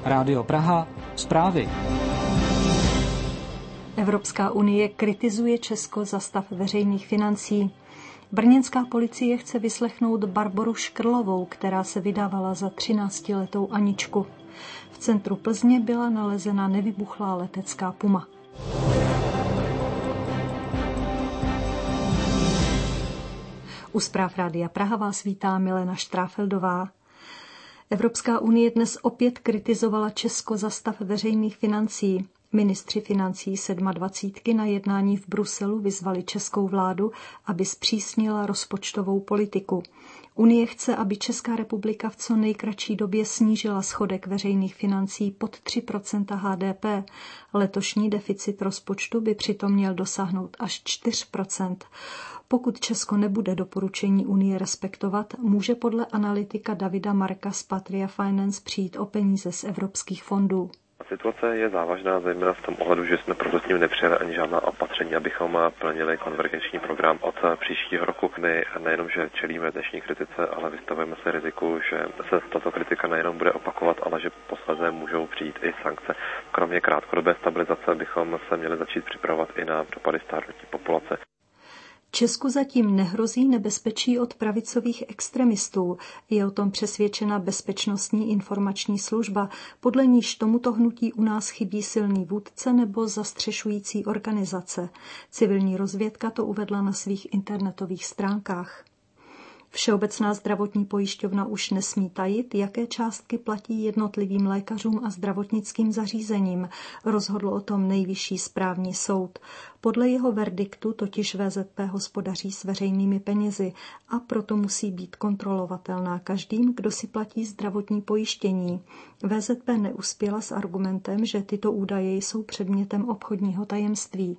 Rádio Praha, zprávy. Evropská unie kritizuje Česko za stav veřejných financí. Brněnská policie chce vyslechnout Barboru Škrlovou, která se vydávala za 13letou Aničku. V centru Plzně byla nalezena nevybuchlá letecká puma. U zpráv Rádia Praha vás vítá Milena Štráfeldová. Evropská unie dnes opět kritizovala Česko za stav veřejných financí. Ministři financí 27 na jednání v Bruselu vyzvali českou vládu, aby zpřísnila rozpočtovou politiku. Unie chce, aby Česká republika v co nejkratší době snížila schodek veřejných financí pod 3% HDP. Letošní deficit rozpočtu by přitom měl dosáhnout až 4%. Pokud Česko nebude doporučení Unie respektovat, může podle analytika Davida Marka z Patria Finance přijít o peníze z evropských fondů. Situace je závažná, zejména v tom ohledu, že jsme prozatím nepřijali ani žádná opatření, abychom plnili konvergenční program od příštího roku. My nejenom, že čelíme dnešní kritice, ale vystavujeme se riziku, že se tato kritika nejenom bude opakovat, ale že posléze můžou přijít i sankce. Kromě krátkodobé stabilizace bychom se měli začít připravovat i na dopady stárnutí populace. Česku zatím nehrozí nebezpečí od pravicových extremistů. Je o tom přesvědčena Bezpečnostní informační služba, podle níž tomuto hnutí u nás chybí silný vůdce nebo zastřešující organizace. Civilní rozvědka to uvedla na svých internetových stránkách. Všeobecná zdravotní pojišťovna už nesmí tajit, jaké částky platí jednotlivým lékařům a zdravotnickým zařízením. Rozhodl o tom Nejvyšší správní soud. Podle jeho verdiktu totiž VZP hospodaří s veřejnými penězi a proto musí být kontrolovatelná každým, kdo si platí zdravotní pojištění. VZP neuspěla s argumentem, že tyto údaje jsou předmětem obchodního tajemství.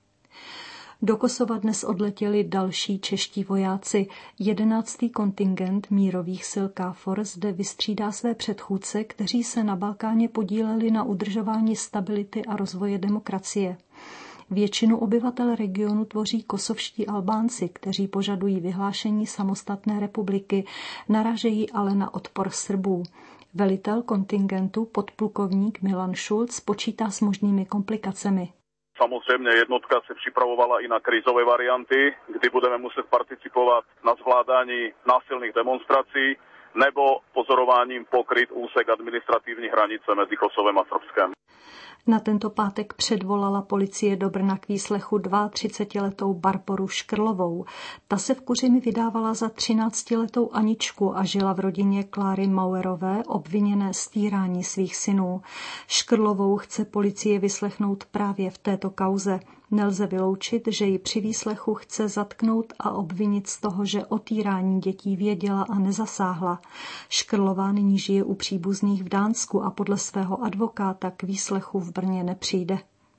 Do Kosova dnes odletěli další čeští vojáci. 11. kontingent mírových sil KFOR zde vystřídá své předchůdce, kteří se na Balkáně podíleli na udržování stability a rozvoje demokracie. Většinu obyvatel regionu tvoří kosovští Albánci, kteří požadují vyhlášení samostatné republiky, narážejí ale na odpor Srbů. Velitel kontingentu podplukovník Milan Šulc počítá s možnými komplikacemi. Samozřejmě jednotka se připravovala i na krizové varianty, kdy budeme muset participovat na zvládání násilných demonstrací nebo pozorováním pokryt úsek administrativní hranice mezi Kosovem a Srbskem. Na tento pátek předvolala policie do Brna k výslechu 32letou Barboru Škrlovou. Ta se v Kuřimi vydávala za 13letou Aničku a žila v rodině Kláry Mauerové, obviněné z týrání svých synů. Škrlovou chce policie vyslechnout právě v této kauze. Nelze vyloučit, že ji při výslechu chce zatknout a obvinit z toho, že o týrání dětí věděla a nezasáhla. Škrlová nyní žije u příbuzných v Dánsku a podle svého advokáta k výslechu v Brně nepřijde.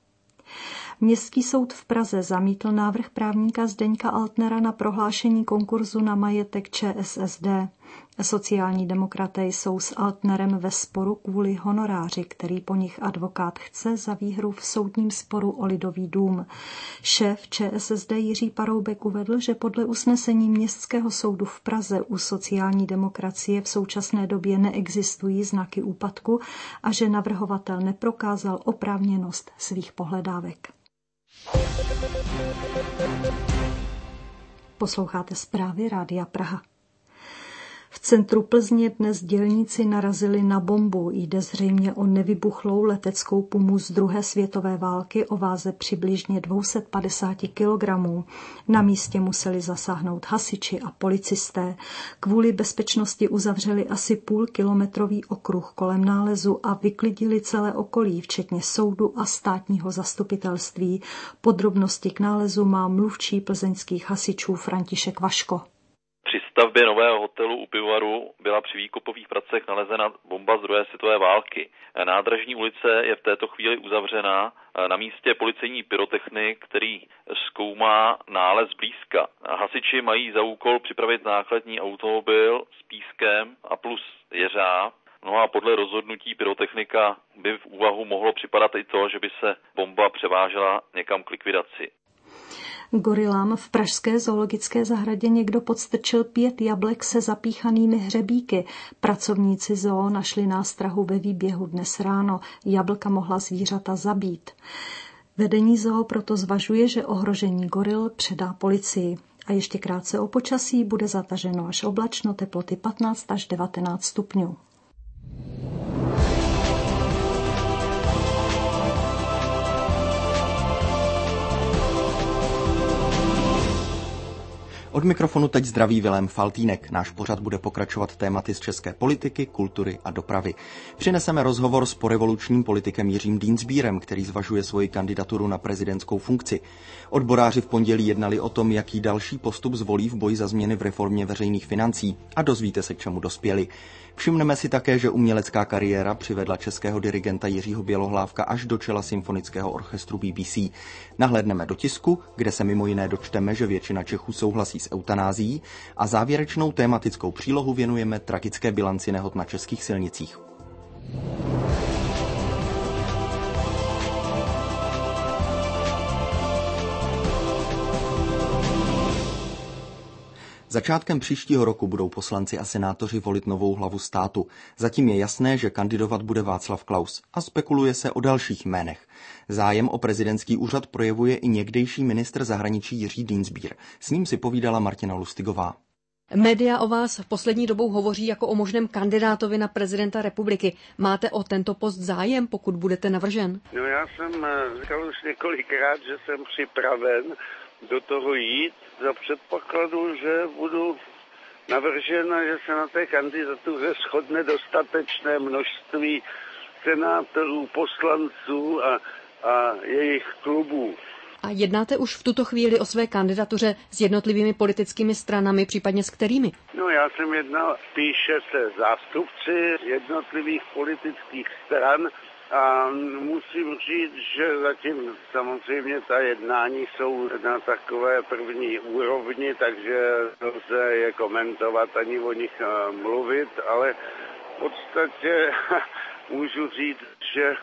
Městský soud v Praze zamítl návrh právníka Zdeňka Altnera na prohlášení konkurzu na majetek ČSSD. Sociální demokraté jsou s Altnerem ve sporu kvůli honoráři, který po nich advokát chce za výhru v soudním sporu o Lidový dům. Šéf ČSSD Jiří Paroubek uvedl, že podle usnesení Městského soudu v Praze u sociální demokracie v současné době neexistují znaky úpadku a že navrhovatel neprokázal oprávněnost svých pohledávek. Posloucháte zprávy Rádia Praha. V centru Plzně dnes dělníci narazili na bombu. Jde zřejmě o nevybuchlou leteckou pumu z druhé světové války o váze přibližně 250 kg. Na místě museli zasáhnout hasiči a policisté. Kvůli bezpečnosti uzavřeli asi půlkilometrový okruh kolem nálezu a vyklidili celé okolí, včetně soudu a státního zastupitelství. Podrobnosti k nálezu má mluvčí plzeňských hasičů František Vaško. Při stavbě nového hotelu u Pivovaru byla při výkopových pracech nalezena bomba z druhé světové války. Nádražní ulice je v této chvíli uzavřená. Na místě policejní pyrotechnik, který zkoumá nález blízka. Hasiči mají za úkol připravit nákladní automobil s pískem a plus jeřáb. No a podle rozhodnutí pyrotechnika by v úvahu mohlo připadat i to, že by se bomba převážela někam k likvidaci. Gorilám v pražské zoologické zahradě někdo podstrčil 5 jablek se zapíchanými hřebíky. Pracovníci zoo našli nástrahu ve výběhu dnes ráno. Jablka mohla zvířata zabít. Vedení zoo proto zvažuje, že ohrožení goril předá policii. A ještě krátce o počasí, bude zataženo až oblačno, teploty 15 až 19 stupňů. Od mikrofonu teď zdraví Vilém Faltýnek. Náš pořad bude pokračovat tématy z české politiky, kultury a dopravy. Přineseme rozhovor s porevolučním politikem Jiřím Dienstbierem, který zvažuje svoji kandidaturu na prezidentskou funkci. Odboráři v pondělí jednali o tom, jaký další postup zvolí v boji za změny v reformě veřejných financí, a dozvíte se, k čemu dospěli. Všimneme si také, že umělecká kariéra přivedla českého dirigenta Jiřího Bělohlávka až do čela symfonického orchestru BBC. Nahlédneme do tisku, kde se mimo jiné dočteme, že většina Čechů souhlasí s eutanázií, a závěrečnou tématickou přílohu věnujeme tragické bilanci nehod na českých silnicích. Začátkem příštího roku budou poslanci a senátoři volit novou hlavu státu. Zatím je jasné, že kandidovat bude Václav Klaus a spekuluje se o dalších jménech. Zájem o prezidentský úřad projevuje i někdejší ministr zahraničí Jiří Dienstbier. S ním si povídala Martina Lustigová. Média o vás v poslední dobou hovoří jako o možném kandidátovi na prezidenta republiky. Máte o tento post zájem, pokud budete navržen? No, já jsem říkal už několikrát, že jsem připraven do toho jít za předpokladu, že budu navržen a že se na té kandidatuře shodne dostatečné množství senátorů, poslanců a jejich klubů. A jednáte už v tuto chvíli o své kandidatuře s jednotlivými politickými stranami, případně s kterými? No, já jsem jednal spíše se zástupci jednotlivých politických stran a musím říct, že zatím samozřejmě ta jednání jsou na takové první úrovni, takže lze je komentovat ani o nich mluvit, ale v podstatě můžu říct, že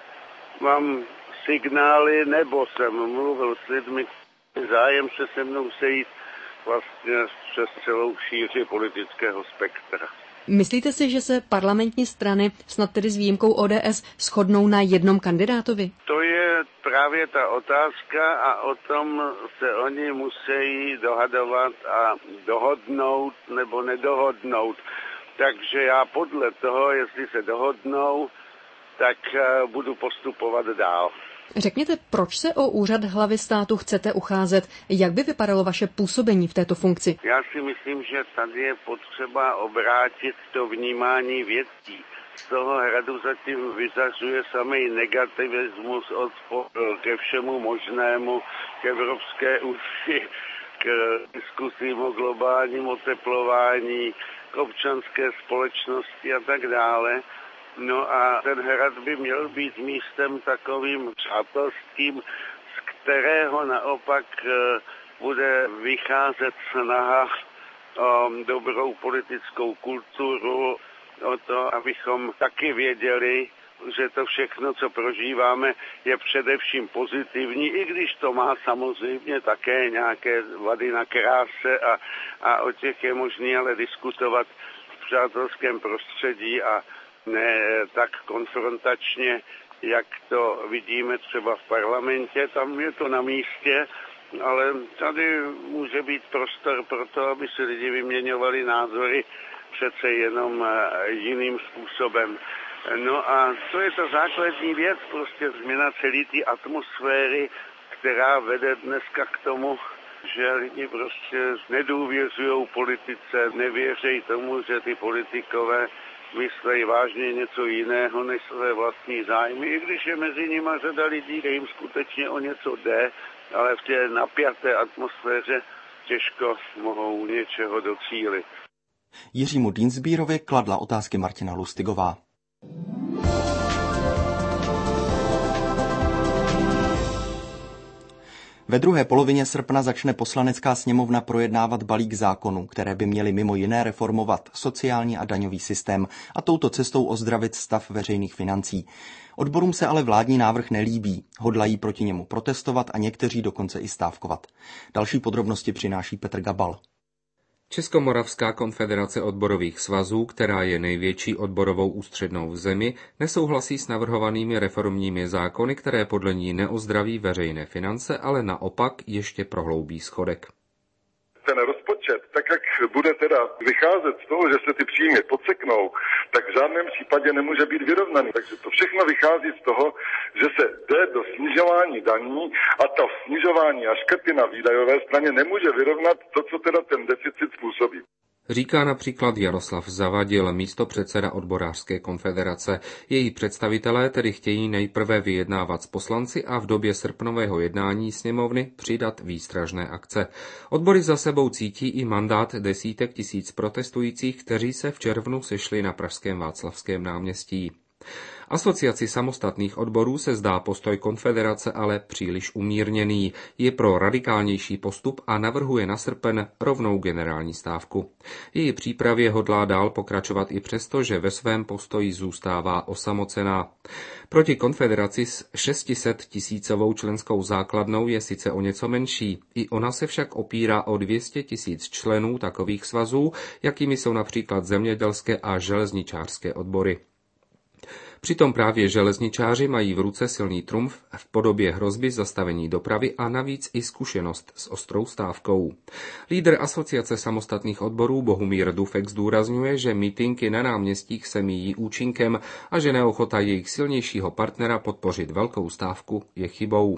mám signály, nebo jsem mluvil s lidmi, zájem se mnou sejít vlastně přes celou šíři politického spektra. Myslíte si, že se parlamentní strany, snad tedy s výjimkou ODS, shodnou na jednom kandidátovi? To je právě ta otázka a o tom se oni musí dohadovat a dohodnout nebo nedohodnout. Takže já podle toho, jestli se dohodnou, tak budu postupovat dál. Řekněte, proč se o úřad hlavy státu chcete ucházet? Jak by vypadalo vaše působení v této funkci? Já si myslím, že tady je potřeba obrátit to vnímání věcí. Z toho hradu zatím vyzařuje samý negativismus ke všemu možnému, k Evropské unii, k diskusím o globálním oteplování, k občanské společnosti a tak dále. No a ten hrad by měl být místem takovým přátelským, z kterého naopak bude vycházet snaha o dobrou politickou kulturu, o to, abychom taky věděli, že to všechno, co prožíváme, je především pozitivní, i když to má samozřejmě také nějaké vady na kráse a o těch je možné ale diskutovat v přátelském prostředí a ne tak konfrontačně, jak to vidíme třeba v parlamentě, tam je to na místě, ale tady může být prostor pro to, aby si lidi vyměňovali názory přece jenom jiným způsobem. No a to je ta základní věc, prostě změna celé té atmosféry, která vede dneska k tomu, že lidi prostě nedůvěřují politice, nevěří tomu, že ty politikové myslejí vážně něco jiného než své vlastní zájmy, i když je mezi nimi řada lidí, že jim skutečně o něco jde, ale v té napjaté atmosféře těžko mohou něčeho docílit. Jiřímu Dienstbierovi kladla otázky Martina Lustigová. Ve druhé polovině srpna začne Poslanecká sněmovna projednávat balík zákonů, které by měly mimo jiné reformovat sociální a daňový systém a touto cestou ozdravit stav veřejných financí. Odborům se ale vládní návrh nelíbí, hodlají proti němu protestovat a někteří dokonce i stávkovat. Další podrobnosti přináší Petr Gabal. Českomoravská konfederace odborových svazů, která je největší odborovou ústřednou v zemi, nesouhlasí s navrhovanými reformními zákony, které podle ní neozdraví veřejné finance, ale naopak ještě prohloubí schodek. Ten rozpočet, tak jak bude teda vycházet z toho, že se ty příjmy podseknou, tak v žádném případě nemůže být vyrovnaný. Takže to všechno vychází z toho, že se jde do snižování daní a to snižování a škrty na výdajové straně nemůže vyrovnat to, co teda ten deficit způsobí. Říká například Jaroslav Zavadil, místopředseda odborářské konfederace. Její představitelé tedy chtějí nejprve vyjednávat s poslanci a v době srpnového jednání sněmovny přidat výstražné akce. Odbory za sebou cítí i mandát desítek tisíc protestujících, kteří se v červnu sešli na pražském Václavském náměstí. Asociaci samostatných odborů se zdá postoj konfederace ale příliš umírněný. Je pro radikálnější postup a navrhuje na srpen rovnou generální stávku. Její přípravě hodlá dál pokračovat i přesto, že ve svém postoji zůstává osamocená. Proti konfederaci s 600 000 členskou základnou je sice o něco menší. I ona se však opírá o 200 000 členů takových svazů, jakými jsou například zemědělské a železničářské odbory. Přitom právě železničáři mají v ruce silný trumf v podobě hrozby zastavení dopravy a navíc i zkušenost s ostrou stávkou. Lídr Asociace samostatných odborů Bohumír Dufek zdůrazňuje, že mítinky na náměstích se míjí účinkem a že neochota jejich silnějšího partnera podpořit velkou stávku je chybou.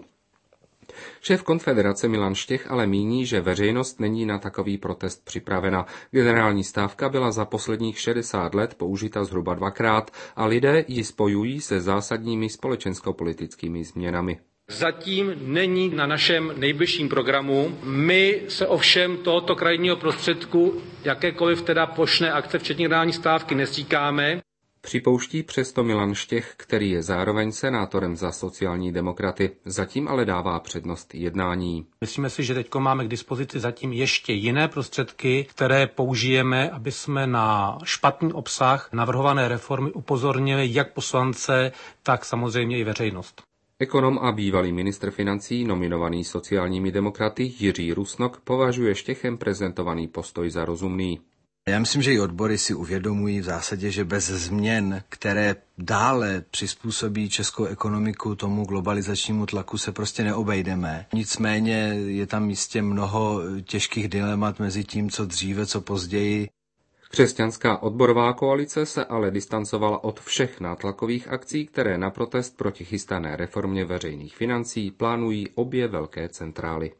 Šéf konfederace Milan Štěch ale míní, že veřejnost není na takový protest připravena. Generální stávka byla za posledních 60 let použita zhruba 2krát a lidé ji spojují se zásadními společensko-politickými změnami. Zatím není na našem nejbližším programu. My se ovšem tohoto krajního prostředku, jakékoliv teda plošné akce, včetně generální stávky, nezříkáme. Připouští přesto Milan Štěch, který je zároveň senátorem za sociální demokraty. Zatím ale dává přednost jednání. Myslíme si, že teď máme k dispozici zatím ještě jiné prostředky, které použijeme, aby jsme na špatný obsah navrhované reformy upozornili jak poslance, tak samozřejmě i veřejnost. Ekonom a bývalý ministr financí, nominovaný sociálními demokraty Jiří Rusnok, považuje Štěchem prezentovaný postoj za rozumný. Já myslím, že i odbory si uvědomují v zásadě, že bez změn, které dále přizpůsobí českou ekonomiku tomu globalizačnímu tlaku, se prostě neobejdeme. Nicméně je tam jistě mnoho těžkých dilemat mezi tím, co dříve, co později. Křesťanská odborová koalice se ale distancovala od všech nátlakových akcí, které na protest proti chystané reformě veřejných financí plánují obě velké centrály.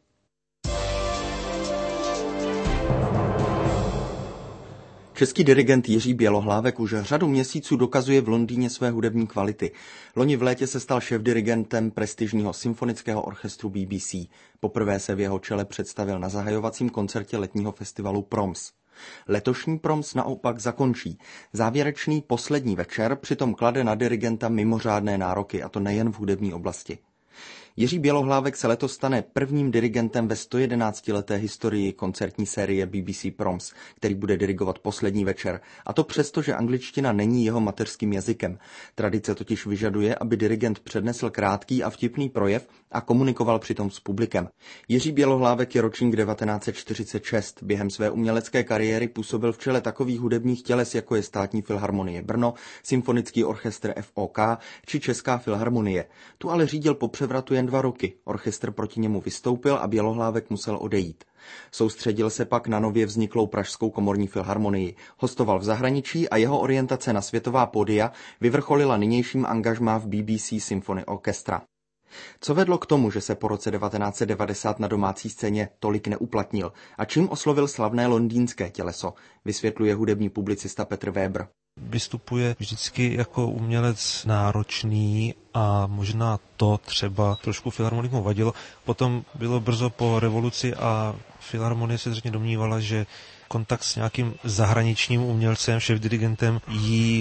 Český dirigent Jiří Bělohlávek už řadu měsíců dokazuje v Londýně své hudební kvality. Loni v létě se stal šéfdirigentem prestižního symfonického orchestru BBC. Poprvé se v jeho čele představil na zahajovacím koncertě letního festivalu Proms. Letošní Proms naopak zakončí. Závěrečný poslední večer přitom klade na dirigenta mimořádné nároky, a to nejen v hudební oblasti. Jiří Bělohlávek se letos stane prvním dirigentem ve 111leté historii koncertní série BBC Proms, který bude dirigovat poslední večer. A to přesto, že angličtina není jeho mateřským jazykem. Tradice totiž vyžaduje, aby dirigent přednesl krátký a vtipný projev a komunikoval přitom s publikem. Jiří Bělohlávek je ročník 1946. Během své umělecké kariéry působil v čele takových hudebních těles, jako je Státní filharmonie Brno, Symfonický orchestr FOK či Česká filharmonie. Tu ale řídil po převratu jen 2 roky. Orchestr proti němu vystoupil a Bělohlávek musel odejít. Soustředil se pak na nově vzniklou Pražskou komorní filharmonii. Hostoval v zahraničí a jeho orientace na světová pódia vyvrcholila nynějším angažmá v BBC Symphony Orchestra. Co vedlo k tomu, že se po roce 1990 na domácí scéně tolik neuplatnil a čím oslovil slavné londýnské těleso, vysvětluje hudební publicista Petr Weber. Vystupuje vždycky jako umělec náročný a možná to třeba trošku filharmonikům vadilo. Potom bylo brzo po revoluci a filharmonie se zřejmě domnívala, že kontakt s nějakým zahraničním umělcem, šéfdirigentem jí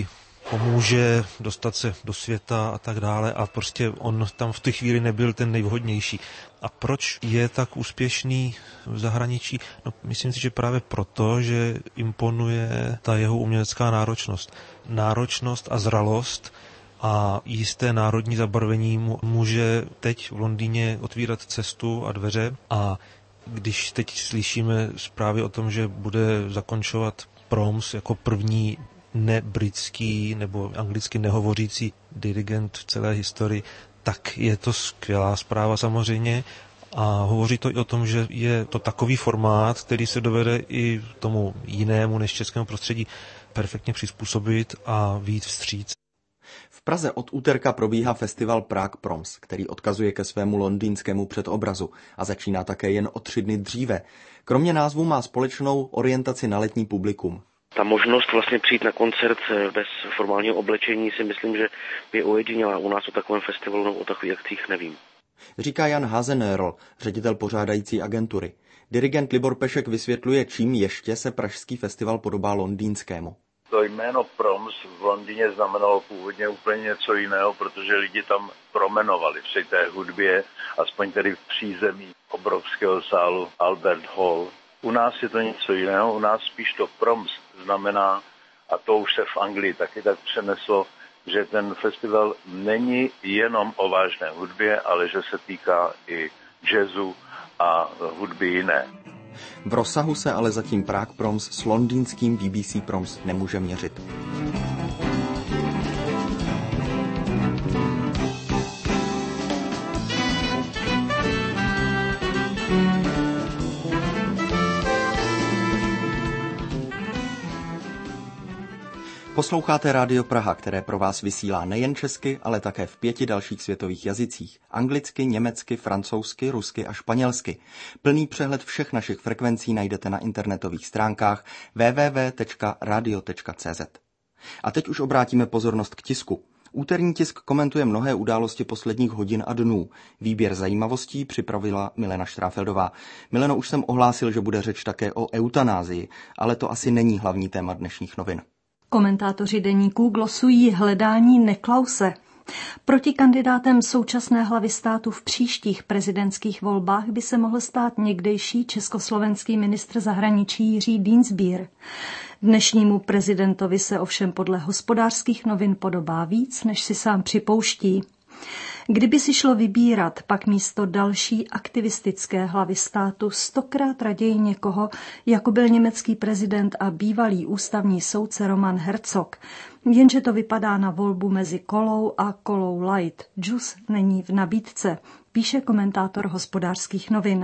pomůže dostat se do světa a tak dále a prostě on tam v té chvíli nebyl ten nejvhodnější. A proč je tak úspěšný v zahraničí? No, myslím si, že právě proto, že imponuje ta jeho umělecká náročnost. Náročnost a zralost a jisté národní zabarvení mu může teď v Londýně otvírat cestu a dveře. A když teď slyšíme zprávy o tom, že bude zakončovat Proms jako první nebritský nebo anglicky nehovořící dirigent v celé historii, tak je to skvělá zpráva samozřejmě a hovoří to i o tom, že je to takový formát, který se dovede i tomu jinému než českému prostředí perfektně přizpůsobit a vyjít vstříc. V Praze od úterka probíhá festival Prague Proms, který odkazuje ke svému londýnskému předobrazu a začíná také jen o 3 dny dříve. Kromě názvu má společnou orientaci na letní publikum. Ta možnost vlastně přijít na koncert bez formálního oblečení si myslím, že je ojedinělá. U nás o takovém festivalu nebo o takových akcích nevím. Říká Jan Hazenérl, ředitel pořádající agentury. Dirigent Libor Pešek vysvětluje, čím ještě se pražský festival podobá londýnskému. To jméno Proms v Londýně znamenalo původně úplně něco jiného, protože lidi tam promenovali při té hudbě, aspoň tedy v přízemí obrovského sálu Albert Hall. U nás je to něco jiného, u nás spíš to Proms znamená, a to už se v Anglii taky tak přeneslo, že ten festival není jenom o vážné hudbě, ale že se týká i jazzu a hudby jiné. V rozsahu se ale zatím Prague Proms s londýnským BBC Proms nemůže měřit. Posloucháte Rádio Praha, které pro vás vysílá nejen česky, ale také v 5 dalších světových jazycích. Anglicky, německy, francouzsky, rusky a španělsky. Plný přehled všech našich frekvencí najdete na internetových stránkách www.radio.cz. A teď už obrátíme pozornost k tisku. Úterní tisk komentuje mnohé události posledních hodin a dnů. Výběr zajímavostí připravila Milena Štráfeldová. Mileno, už jsem ohlásil, že bude řeč také o eutanázii, ale to asi není hlavní téma dnešních novin. Komentátoři deníků glosují hledání Neklause. Protikandidátem současné hlavy státu v příštích prezidentských volbách by se mohl stát někdejší československý ministr zahraničí Jiří Dienstbier. Dnešnímu prezidentovi se ovšem podle Hospodářských novin podobá víc, než si sám připouští. Kdyby si šlo vybírat, pak místo další aktivistické hlavy státu 100krát raději někoho, jako byl německý prezident a bývalý ústavní soudce Roman Herzog. Jenže to vypadá na volbu mezi kolou a kolou light. Džus není v nabídce, píše komentátor Hospodářských novin.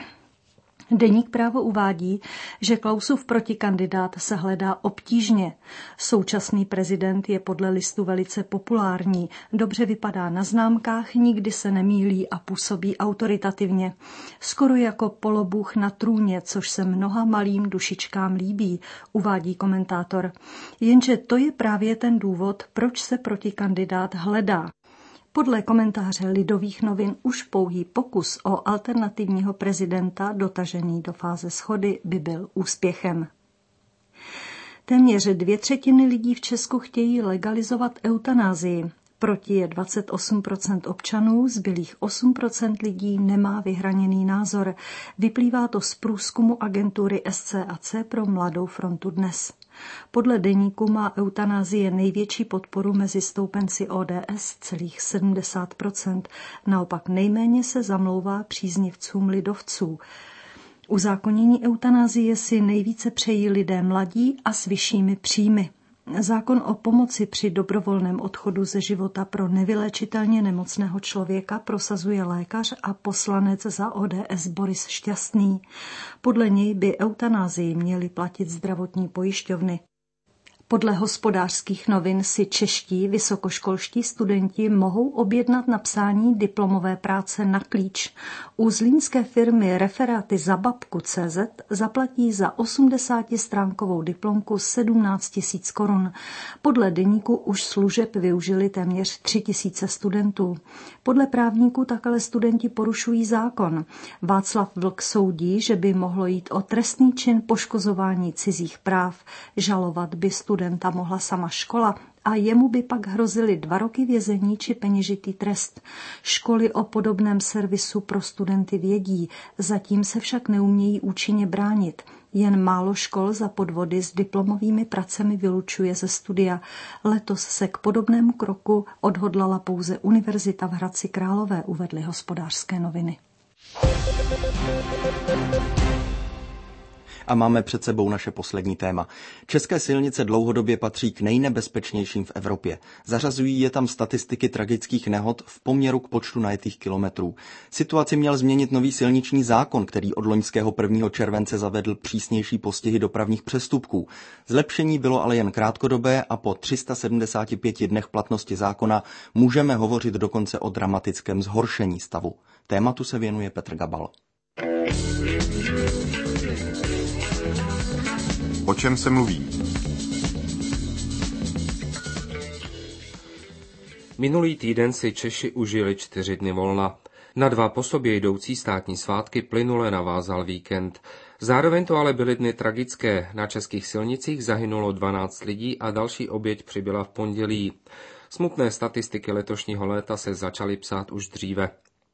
Deník Právo uvádí, že Klausův protikandidát se hledá obtížně. Současný prezident je podle listu velice populární, dobře vypadá na známkách, nikdy se nemýlí a působí autoritativně. Skoro jako polobůh na trůně, což se mnoha malým dušičkám líbí, uvádí komentátor. Jenže to je právě ten důvod, proč se protikandidát hledá. Podle komentáře Lidových novin už pouhý pokus o alternativního prezidenta dotažený do fáze shody by byl úspěchem. Téměř 2/3 lidí v Česku chtějí legalizovat eutanázii. Proti je 28% občanů, zbylých 8% lidí nemá vyhraněný názor. Vyplývá to z průzkumu agentury SCAC pro Mladou frontu Dnes. Podle deníku má eutanázie největší podporu mezi stoupenci ODS, celých 70%. Naopak nejméně se zamlouvá příznivcům lidovců. Uzákonění eutanázie si nejvíce přejí lidé mladí a s vyššími příjmy. Zákon o pomoci při dobrovolném odchodu ze života pro nevyléčitelně nemocného člověka prosazuje lékař a poslanec za ODS Boris Šťastný. Podle něj by eutanázii měly platit zdravotní pojišťovny. Podle Hospodářských novin si čeští vysokoškolští studenti mohou objednat napsání diplomové práce na klíč. U zlínské firmy Referáty za babku.cz zaplatí za 80stránkovou diplomku 17 000 korun. Podle deníku už služeb využili téměř 3 000 studentů. Podle právníků tak ale studenti porušují zákon. Václav Vlk soudí, že by mohlo jít o trestný čin poškozování cizích práv. Žalovat by studenti studenta mohla sama škola a jemu by pak hrozily 2 roky vězení či peněžitý trest. Školy o podobném servisu pro studenty vědí, zatím se však neumějí účinně bránit. Jen málo škol za podvody s diplomovými pracemi vylučuje ze studia. Letos se k podobnému kroku odhodlala pouze Univerzita v Hradci Králové, uvedly Hospodářské noviny. A máme před sebou naše poslední téma. České silnice dlouhodobě patří k nejnebezpečnějším v Evropě. Zařazují je tam statistiky tragických nehod v poměru k počtu najetých kilometrů. Situaci měl změnit nový silniční zákon, který od loňského 1. července zavedl přísnější postihy dopravních přestupků. Zlepšení bylo ale jen krátkodobé a po 375 dnech platnosti zákona můžeme hovořit dokonce o dramatickém zhoršení stavu. Tématu se věnuje Petr Gabal. O čem se mluví? Minulý týden si Češi užili 4 dny volna. Na 2 po sobě jdoucí státní svátky plynule navázal víkend. Zároveň to ale byly dny tragické. Na českých silnicích zahynulo 12 lidí a další oběť přibyla v pondělí. Smutné statistiky letošního léta se začaly psát už dříve.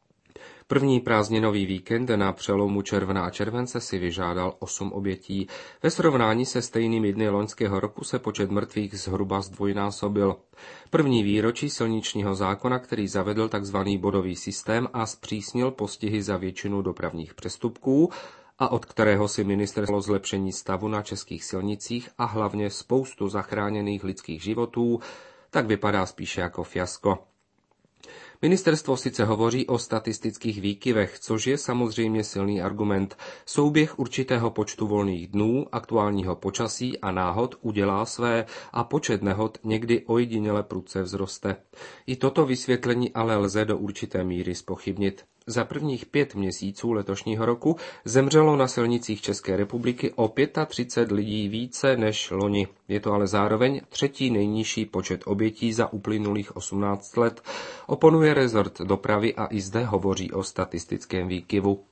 První prázdninový víkend na přelomu června a července si vyžádal 8 obětí. Ve srovnání se stejnými dny loňského roku se počet mrtvých zhruba zdvojnásobil. První výročí silničního zákona, který zavedl tzv. Bodový systém a zpřísnil postihy za většinu dopravních přestupků, a od kterého si ministerstvo zlepšení stavu na českých silnicích a hlavně spoustu zachráněných lidských životů, tak vypadá spíše jako fiasko. Ministerstvo sice hovoří o statistických výkyvech, což je samozřejmě silný argument. Souběh určitého počtu volných dnů, aktuálního počasí a náhod udělá své a počet nehod někdy ojediněle prudce vzroste. I toto vysvětlení ale lze do určité míry zpochybnit. Za prvních 5 měsíců letošního roku zemřelo na silnicích České republiky o 35 lidí více než loni. Je to ale zároveň 3. nejnižší počet obětí za uplynulých 18 let, oponuje rezort dopravy a i zde hovoří o statistickém výkyvu.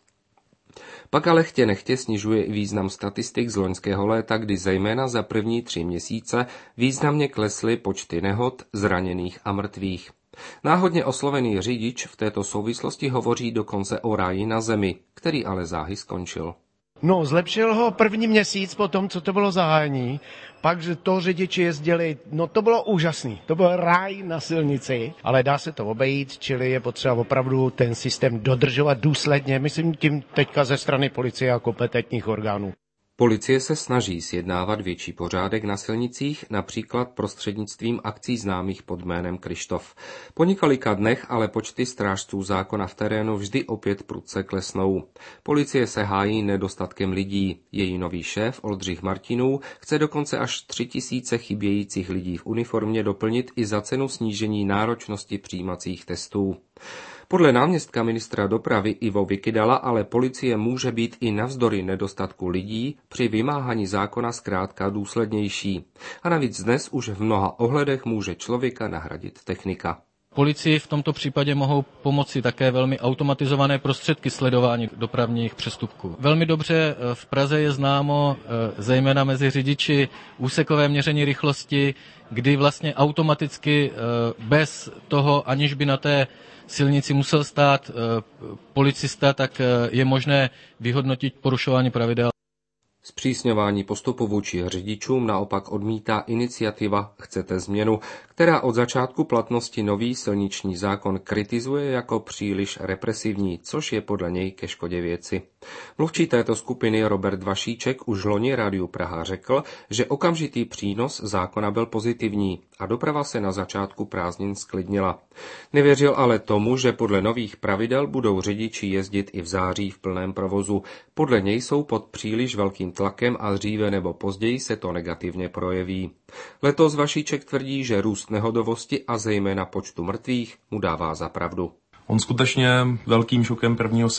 Pak ale chtě nechtě snižuje i význam statistik z loňského léta, kdy zejména za první 3 měsíce významně klesly počty nehod, zraněných a mrtvých. Náhodně oslovený řidič v této souvislosti hovoří dokonce o ráji na zemi, který ale záhy skončil. No, zlepšil ho první měsíc po tom, co to bylo zahájení, pak, že to řidiči jezdili, no to bylo úžasný, to byl ráj na silnici, ale dá se to obejít, čili je potřeba opravdu ten systém dodržovat důsledně, myslím tím teďka ze strany policie a kompetentních orgánů. Policie se snaží sjednávat větší pořádek na silnicích, například prostřednictvím akcí známých pod jménem Kryštof. Po několika dnech ale počty strážců zákona v terénu vždy opět prudce klesnou. Policie se hájí nedostatkem lidí. Její nový šéf Oldřich Martinů chce dokonce až 3000 chybějících lidí v uniformě doplnit i za cenu snížení náročnosti přijímacích testů. Podle náměstka ministra dopravy Ivo Vykydala ale policie může být i navzdory nedostatku lidí při vymáhání zákona zkrátka důslednější. A navíc dnes už v mnoha ohledech může člověka nahradit technika. Policii v tomto případě mohou pomoci také velmi automatizované prostředky sledování dopravních přestupků. Velmi dobře v Praze je známo, zejména mezi řidiči, úsekové měření rychlosti, kdy vlastně automaticky bez toho, aniž by na té silnici musel stát policista, tak je možné vyhodnotit porušování pravidel. Zpřísňování postupu vůči řidičům naopak odmítá iniciativa Chcete změnu, která od začátku platnosti nový silniční zákon kritizuje jako příliš represivní, což je podle něj ke škodě věci. Mluvčí této skupiny Robert Vašíček už loni Rádiu Praha řekl, že okamžitý přínos zákona byl pozitivní a doprava se na začátku prázdnin zklidnila. Nevěřil ale tomu, že podle nových pravidel budou řidiči jezdit i v září v plném provozu. Podle něj jsou pod příliš velkým tlakem a dříve nebo později se to negativně projeví. Letos Vašíček tvrdí, že růst nehodovosti a zejména počtu mrtvých mu dává za pravdu. On skutečně velkým šokem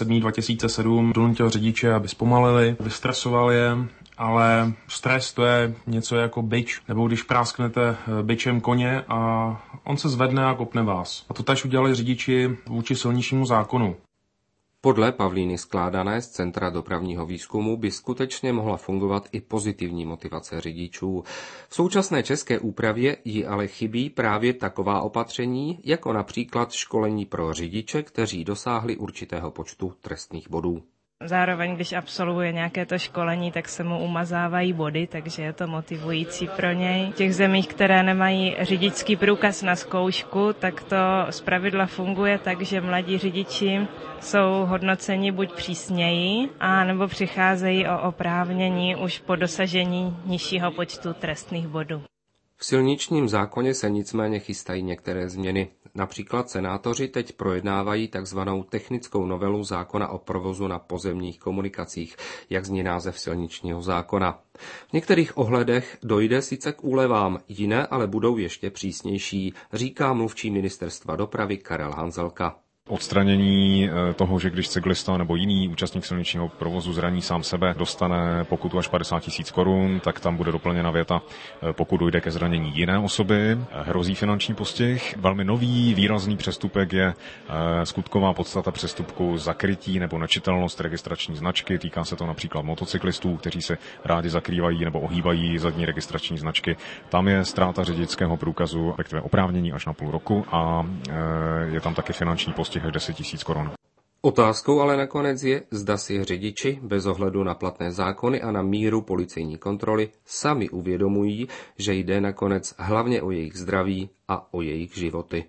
1.7.2007 donutil řidiče, aby zpomalili, vystresoval je, ale stres to je něco jako bič, nebo když prásknete bičem koně a on se zvedne a kopne vás. A to též udělali řidiči vůči silničnímu zákonu. Podle Pavlíny Skládané z Centra dopravního výzkumu by skutečně mohla fungovat i pozitivní motivace řidičů. V současné české úpravě jí ale chybí právě taková opatření, jako například školení pro řidiče, kteří dosáhli určitého počtu trestných bodů. Zároveň, když absolvuje nějaké to školení, tak se mu umazávají body, takže je to motivující pro něj. V těch zemích, které nemají řidičský průkaz na zkoušku, tak to zpravidla funguje tak, že mladí řidiči jsou hodnoceni buď přísněji, a nebo přicházejí o oprávnění už po dosažení nižšího počtu trestných bodů. V silničním zákoně se nicméně chystají některé změny. Například senátoři teď projednávají takzvanou technickou novelu zákona o provozu na pozemních komunikacích, jak zní název silničního zákona. V některých ohledech dojde sice k úlevám, jiné ale budou ještě přísnější, říká mluvčí ministerstva dopravy Karel Hanzelka. Odstranění toho, že když cyklista nebo jiný účastník silničního provozu zraní sám sebe, dostane pokutu až 50 000 korun, tak tam bude doplněna věta, pokud dojde ke zranění jiné osoby, hrozí finanční postih. Velmi nový výrazný přestupek je skutková podstata přestupku zakrytí nebo nečitelnost registrační značky. Týká se to například motocyklistů, kteří se rádi zakrývají nebo ohýbají zadní registrační značky. Tam je ztráta řidičského průkazu, respektive oprávnění až na půl roku a je tam taky finanční postih 10 000 korun. Otázkou ale nakonec je, zda si řidiči bez ohledu na platné zákony a na míru policejní kontroly sami uvědomují, že jde nakonec hlavně o jejich zdraví a o jejich životy.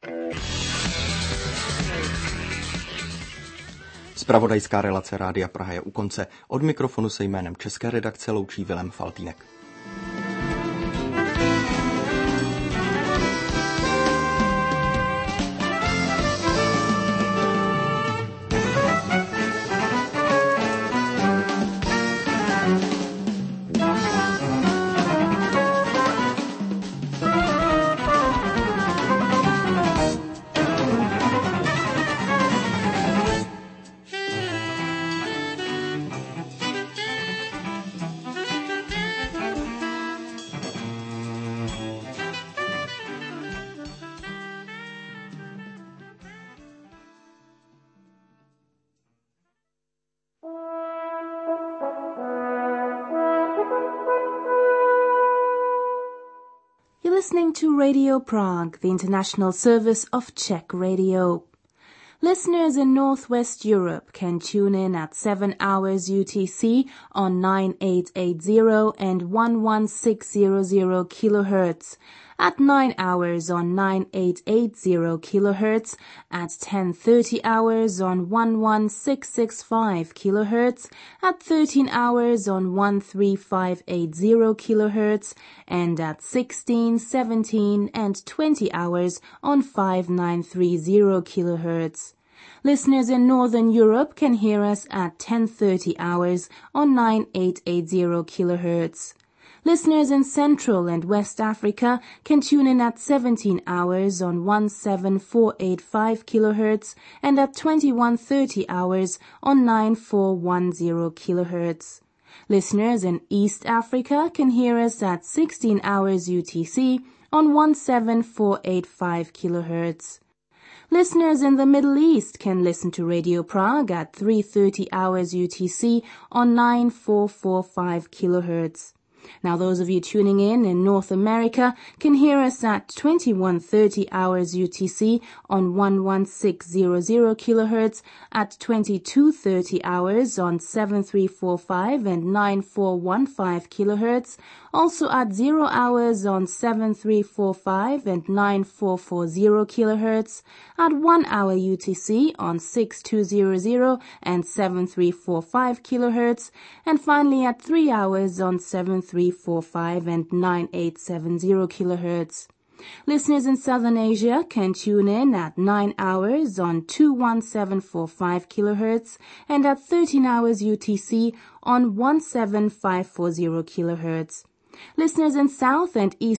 Zpravodajská relace Rádia Praha je u konce. Od mikrofonu se jménem české redakce loučí Vilém Faltýnek. Listening to Radio Prague, the international service of Czech radio. Listeners in Northwest Europe can tune in at 7 hours UTC on 9880 and 11600 kHz, at 9 hours on 9880 kHz, at 10:30 hours on 11665 kHz, at 13 hours on 13580 kHz, and at 16, 17 and 20 hours on 5930 kHz. Listeners in Northern Europe can hear us at 10:30 hours on 9880 kHz. Listeners in Central and West Africa can tune in at 17 hours on 17485 kHz and at 21:30 hours on 9410 kHz. Listeners in East Africa can hear us at 16 hours UTC on 17485 kHz. Listeners in the Middle East can listen to Radio Prague at 3:30 hours UTC on 9445 kHz. Now those of you tuning in North America can hear us at 21:30 hours UTC on 11600 kHz, at 22:30 hours on 7345 and 9415 kHz, also at 0 hours on 7345 and 9440 kHz, at 1 hour UTC on 6200 and 7345 kHz, and finally at 3 hours on 7345 and 9870 kHz. Listeners in Southern Asia can tune in at 9 hours on 21745 kHz and at 13 hours UTC on 17540 kHz. Listeners in South and East